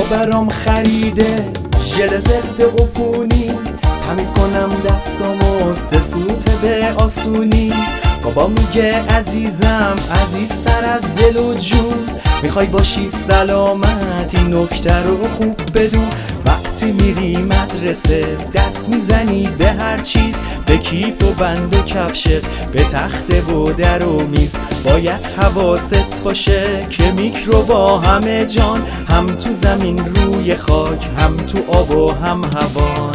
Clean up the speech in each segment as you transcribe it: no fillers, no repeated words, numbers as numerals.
برام خریده ژل ضد عفونی، تمیز کنم دستامو 3 سوته به آسونی. بابا میگه عزیزم عزیزتر از دل و جون، میخوای باشی سلامت این نکته رو خوب بدون. وقتی میری مدرسه دست میزنی به هر چیز، به کیف و بند و کفشت، به تخته و در و میز. باید حواست باشه که میکروبا همه جان، هم تو زمین روی خاک، هم تو آب و هم هوا.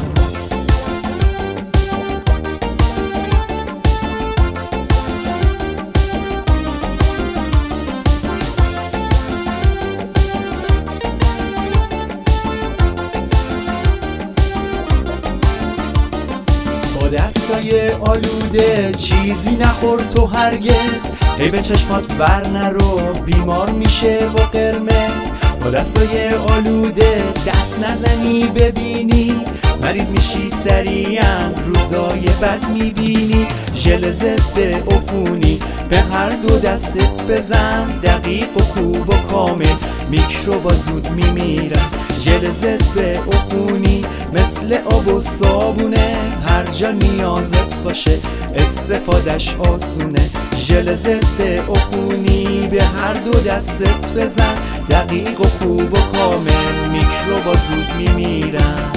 با دستای آلوده چیزی نخور تو هرگز، هی به چشمات ور نرو بیمار میشه با قرمز. با دستای آلوده دست نزنی ببینی، مریض میشی سریعا روزای بد میبینی. ژل ضد عفونی به هر دو دستت بزن، دقیق و خوب و کامل میکروبا زود میمیرن. ژل ضد عفونی مثل آب و صابونه، هر جا نیازت باشه استفادهش آسونه. ژل ضد عفونی به هر دو دستت بزن، دقیق و خوب و کامل میکروبا زود میمیرن.